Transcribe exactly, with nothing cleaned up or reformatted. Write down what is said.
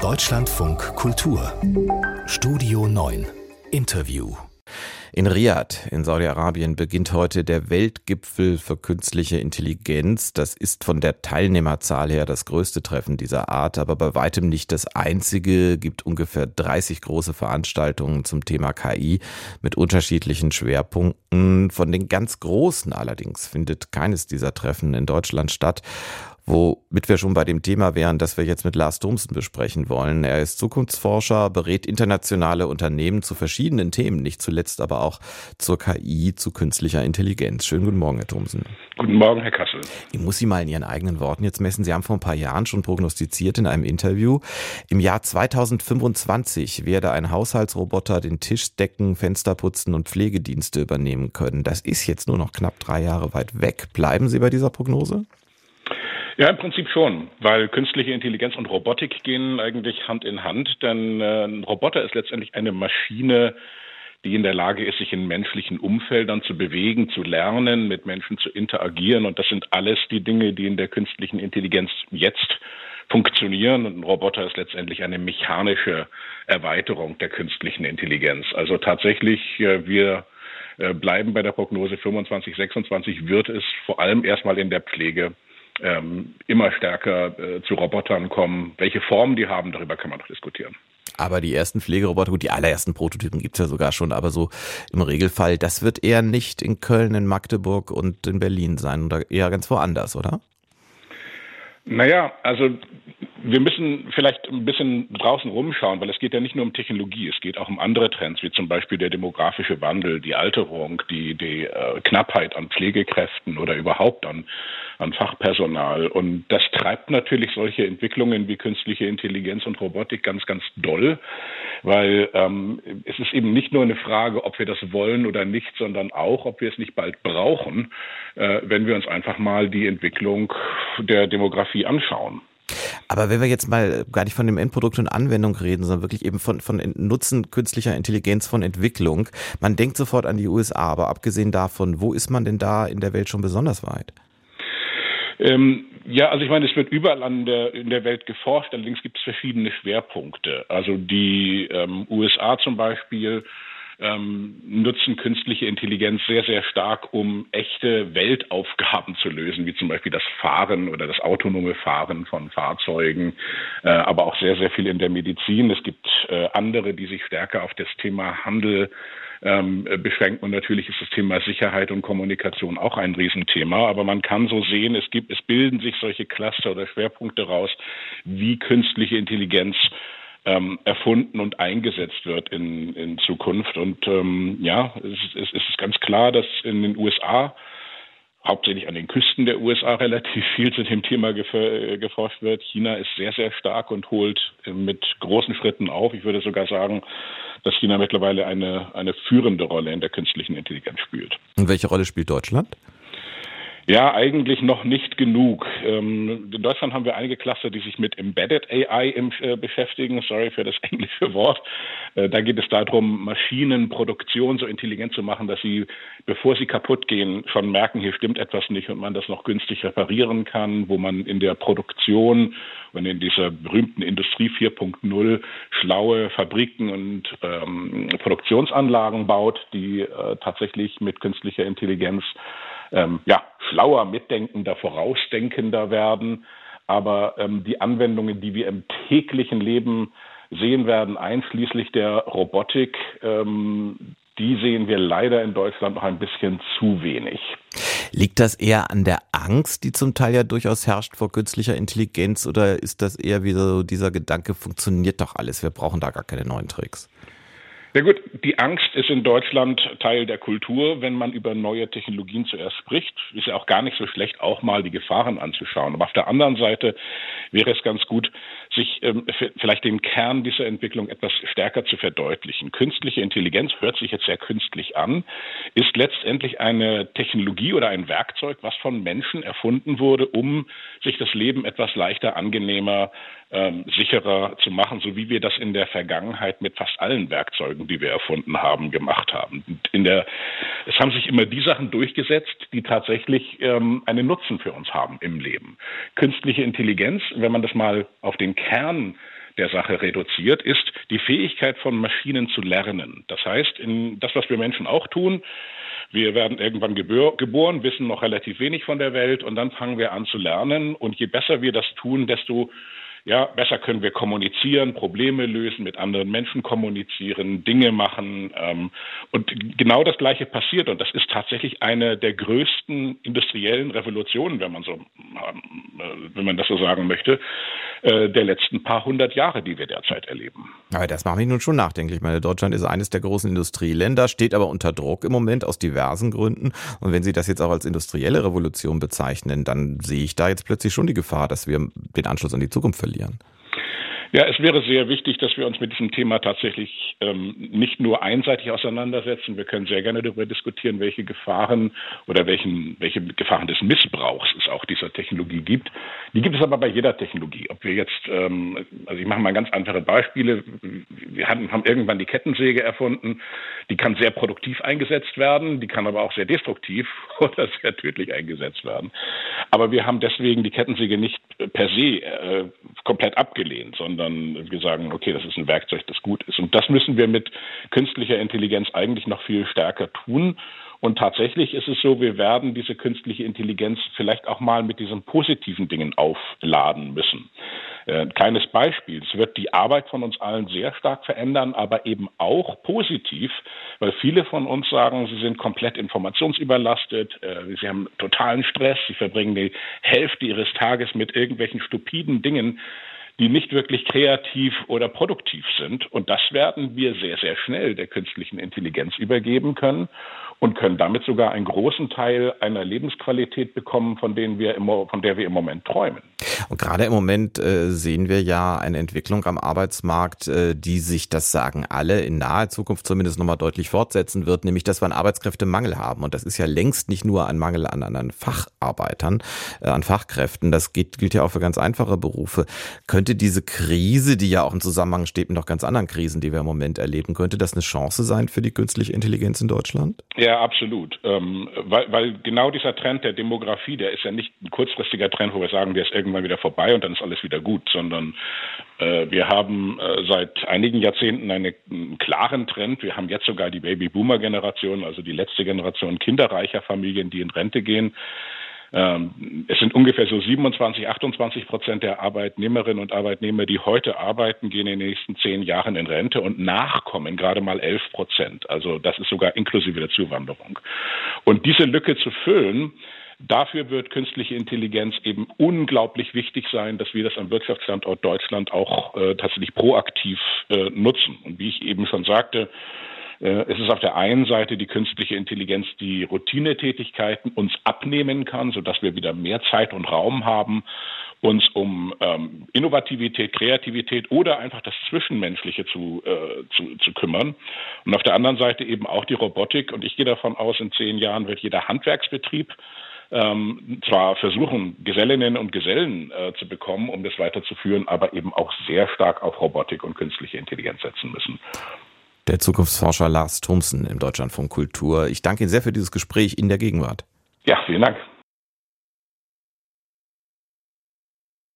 Deutschlandfunk Kultur Studio neun Interview. In Riad in Saudi-Arabien beginnt heute der Weltgipfel für künstliche Intelligenz. Das ist von der Teilnehmerzahl her das größte Treffen dieser Art, aber bei weitem nicht das einzige. Es gibt ungefähr dreißig große Veranstaltungen zum Thema K I mit unterschiedlichen Schwerpunkten. Von den ganz großen allerdings findet keines dieser Treffen in Deutschland statt. Womit wir schon bei dem Thema wären, das wir jetzt mit Lars Thomsen besprechen wollen. Er ist Zukunftsforscher, berät internationale Unternehmen zu verschiedenen Themen, nicht zuletzt aber auch zur K I, zu künstlicher Intelligenz. Schönen guten Morgen, Herr Thomsen. Guten Morgen, Herr Kassel. Ich muss Sie mal in Ihren eigenen Worten jetzt messen. Sie haben vor ein paar Jahren schon prognostiziert in einem Interview, im Jahr zweitausendfünfundzwanzig werde ein Haushaltsroboter den Tisch decken, Fenster putzen und Pflegedienste übernehmen können. Das ist jetzt nur noch knapp drei Jahre weit weg. Bleiben Sie bei dieser Prognose? Ja, im Prinzip schon, weil künstliche Intelligenz und Robotik gehen eigentlich Hand in Hand, denn äh, ein Roboter ist letztendlich eine Maschine, die in der Lage ist, sich in menschlichen Umfeldern zu bewegen, zu lernen, mit Menschen zu interagieren, und das sind alles die Dinge, die in der künstlichen Intelligenz jetzt funktionieren, und ein Roboter ist letztendlich eine mechanische Erweiterung der künstlichen Intelligenz. Also tatsächlich, äh, wir äh, bleiben bei der Prognose fünfundzwanzig, sechsundzwanzig wird es vor allem erstmal in der Pflege Ähm, immer stärker äh, zu Robotern kommen. Welche Formen die haben, darüber kann man noch diskutieren. Aber die ersten Pflegeroboter, gut, die allerersten Prototypen gibt's ja sogar schon, aber so im Regelfall, das wird eher nicht in Köln, in Magdeburg und in Berlin sein oder eher ganz woanders, oder? Naja, also wir müssen vielleicht ein bisschen draußen rumschauen, weil es geht ja nicht nur um Technologie, es geht auch um andere Trends, wie zum Beispiel der demografische Wandel, die Alterung, die, die äh, Knappheit an Pflegekräften oder überhaupt an, an Fachpersonal. Und das treibt natürlich solche Entwicklungen wie künstliche Intelligenz und Robotik ganz, ganz doll, weil ähm, es ist eben nicht nur eine Frage, ob wir das wollen oder nicht, sondern auch, ob wir es nicht bald brauchen, äh, wenn wir uns einfach mal die Entwicklung der Demografie anschauen. Aber wenn wir jetzt mal gar nicht von dem Endprodukt und Anwendung reden, sondern wirklich eben von, von Nutzen künstlicher Intelligenz, von Entwicklung, man denkt sofort an die U S A, aber abgesehen davon, wo ist man denn da in der Welt schon besonders weit? Ähm, ja, also ich meine, es wird überall an der, in der Welt geforscht, allerdings gibt es verschiedene Schwerpunkte. Also die ähm, U S A zum Beispiel ähm, nutzen künstliche Intelligenz sehr, sehr stark, um echte Weltaufgaben zu lösen, wie zum Beispiel das Fahren oder das autonome Fahren von Fahrzeugen, äh, aber auch sehr, sehr viel in der Medizin. Es gibt äh, andere, die sich stärker auf das Thema Handel ähm, beschränken, und natürlich ist das Thema Sicherheit und Kommunikation auch ein Riesenthema, aber man kann so sehen, es gibt, es bilden sich solche Cluster oder Schwerpunkte raus, wie künstliche Intelligenz Ähm, erfunden und eingesetzt wird in, in Zukunft. Und ähm, ja, es, es, es ist ganz klar, dass in den U S A, hauptsächlich an den Küsten der U S A, relativ viel zu dem Thema gef- geforscht wird. China ist sehr, sehr stark und holt äh, mit großen Schritten auf. Ich würde sogar sagen, dass China mittlerweile eine, eine führende Rolle in der künstlichen Intelligenz spielt. Und welche Rolle spielt Deutschland? Ja, eigentlich noch nicht genug. Ähm, in Deutschland haben wir einige Cluster, die sich mit Embedded A I im, äh, beschäftigen. Sorry für das englische Wort. Äh, da geht es darum, Maschinenproduktion so intelligent zu machen, dass sie, bevor sie kaputt gehen, schon merken, hier stimmt etwas nicht, und man das noch günstig reparieren kann, wo man in der Produktion und in dieser berühmten Industrie vier Punkt null schlaue Fabriken und ähm, Produktionsanlagen baut, die äh, tatsächlich mit künstlicher Intelligenz Ähm, ja, schlauer, mitdenkender, vorausdenkender werden. Aber ähm, die Anwendungen, die wir im täglichen Leben sehen werden, einschließlich der Robotik, ähm, die sehen wir leider in Deutschland noch ein bisschen zu wenig. Liegt das eher an der Angst, die zum Teil ja durchaus herrscht vor künstlicher Intelligenz, oder ist das eher wie so dieser Gedanke, funktioniert doch alles, wir brauchen da gar keine neuen Tricks? Ja gut, die Angst ist in Deutschland Teil der Kultur, wenn man über neue Technologien zuerst spricht. Ist ja auch gar nicht so schlecht, auch mal die Gefahren anzuschauen. Aber auf der anderen Seite wäre es ganz gut, sich ähm, vielleicht den Kern dieser Entwicklung etwas stärker zu verdeutlichen. Künstliche Intelligenz hört sich jetzt sehr künstlich an, ist letztendlich eine Technologie oder ein Werkzeug, was von Menschen erfunden wurde, um sich das Leben etwas leichter, angenehmer, ähm, sicherer zu machen, so wie wir das in der Vergangenheit mit fast allen Werkzeugen, die wir erfunden haben, gemacht haben. In der, es haben sich immer die Sachen durchgesetzt, die tatsächlich ähm, einen Nutzen für uns haben im Leben. Künstliche Intelligenz, wenn man das mal auf den Kern der Sache reduziert, ist die Fähigkeit von Maschinen zu lernen. Das heißt, in das, was wir Menschen auch tun, wir werden irgendwann geboren, wissen noch relativ wenig von der Welt und dann fangen wir an zu lernen. Und je besser wir das tun, desto ja, besser können wir kommunizieren, Probleme lösen, mit anderen Menschen kommunizieren, Dinge machen. Ähm, und genau das Gleiche passiert. Und das ist tatsächlich eine der größten industriellen Revolutionen, wenn man so, wenn man das so sagen möchte, äh, der letzten paar hundert Jahre, die wir derzeit erleben. Aber das macht mich nun schon nachdenklich. Ich meine, Deutschland ist eines der großen Industrieländer, steht aber unter Druck im Moment aus diversen Gründen. Und wenn Sie das jetzt auch als industrielle Revolution bezeichnen, dann sehe ich da jetzt plötzlich schon die Gefahr, dass wir den Anschluss an die Zukunft verlieren. Ja, es wäre sehr wichtig, dass wir uns mit diesem Thema tatsächlich ähm, nicht nur einseitig auseinandersetzen. Wir können sehr gerne darüber diskutieren, welche Gefahren oder welchen, welche Gefahren des Missbrauchs es auch dieser Technologie gibt. Die gibt es aber bei jeder Technologie. Ob wir jetzt, ähm, also ich mache mal ganz einfache Beispiele. Wir hatten, haben irgendwann die Kettensäge erfunden. Die kann sehr produktiv eingesetzt werden. Die kann aber auch sehr destruktiv oder sehr tödlich eingesetzt werden. Aber wir haben deswegen die Kettensäge nicht per se äh, komplett abgelehnt, sondern wir sagen, okay, das ist ein Werkzeug, das gut ist. Und das müssen wir mit künstlicher Intelligenz eigentlich noch viel stärker tun. Und tatsächlich ist es so, wir werden diese künstliche Intelligenz vielleicht auch mal mit diesen positiven Dingen aufladen müssen. Äh, kleines Beispiel, es wird die Arbeit von uns allen sehr stark verändern, aber eben auch positiv, weil viele von uns sagen, sie sind komplett informationsüberlastet, äh, sie haben totalen Stress, sie verbringen die Hälfte ihres Tages mit irgendwelchen stupiden Dingen, die nicht wirklich kreativ oder produktiv sind. Und das werden wir sehr, sehr schnell der künstlichen Intelligenz übergeben können und können damit sogar einen großen Teil einer Lebensqualität bekommen, von denen wir im, von der wir im Moment träumen. Und gerade im Moment äh, sehen wir ja eine Entwicklung am Arbeitsmarkt, äh, die sich, das sagen alle, in naher Zukunft zumindest nochmal deutlich fortsetzen wird, nämlich, dass wir einen Arbeitskräftemangel haben. Und das ist ja längst nicht nur ein Mangel an, an Facharbeitern, äh, an Fachkräften. Das geht, gilt ja auch für ganz einfache Berufe. Könnte diese Krise, die ja auch im Zusammenhang steht mit noch ganz anderen Krisen, die wir im Moment erleben, könnte das eine Chance sein für die künstliche Intelligenz in Deutschland? Ja, absolut. Ähm, weil, weil genau dieser Trend der Demografie, der ist ja nicht ein kurzfristiger Trend, wo wir sagen, der ist irgendwann wieder vorbei und dann ist alles wieder gut, sondern äh, wir haben äh, seit einigen Jahrzehnten eine, einen klaren Trend. Wir haben jetzt sogar die Baby-Boomer-Generation, also die letzte Generation kinderreicher Familien, die in Rente gehen. Ähm, es sind ungefähr so siebenundzwanzig, achtundzwanzig Prozent der Arbeitnehmerinnen und Arbeitnehmer, die heute arbeiten, gehen in den nächsten zehn Jahren in Rente und nachkommen gerade mal elf Prozent. Also das ist sogar inklusive der Zuwanderung. Und diese Lücke zu füllen, dafür wird künstliche Intelligenz eben unglaublich wichtig sein, dass wir das am Wirtschaftsstandort Deutschland auch äh, tatsächlich proaktiv äh, nutzen. Und wie ich eben schon sagte, äh, es ist auf der einen Seite die künstliche Intelligenz, die Routinetätigkeiten uns abnehmen kann, sodass wir wieder mehr Zeit und Raum haben, uns um ähm, Innovativität, Kreativität oder einfach das Zwischenmenschliche zu, äh, zu, zu kümmern. Und auf der anderen Seite eben auch die Robotik. Und ich gehe davon aus, in zehn Jahren wird jeder Handwerksbetrieb Ähm, zwar versuchen, Gesellinnen und Gesellen äh, zu bekommen, um das weiterzuführen, aber eben auch sehr stark auf Robotik und künstliche Intelligenz setzen müssen. Der Zukunftsforscher Lars Thomsen im Deutschlandfunk Kultur. Ich danke Ihnen sehr für dieses Gespräch in der Gegenwart. Ja, vielen Dank.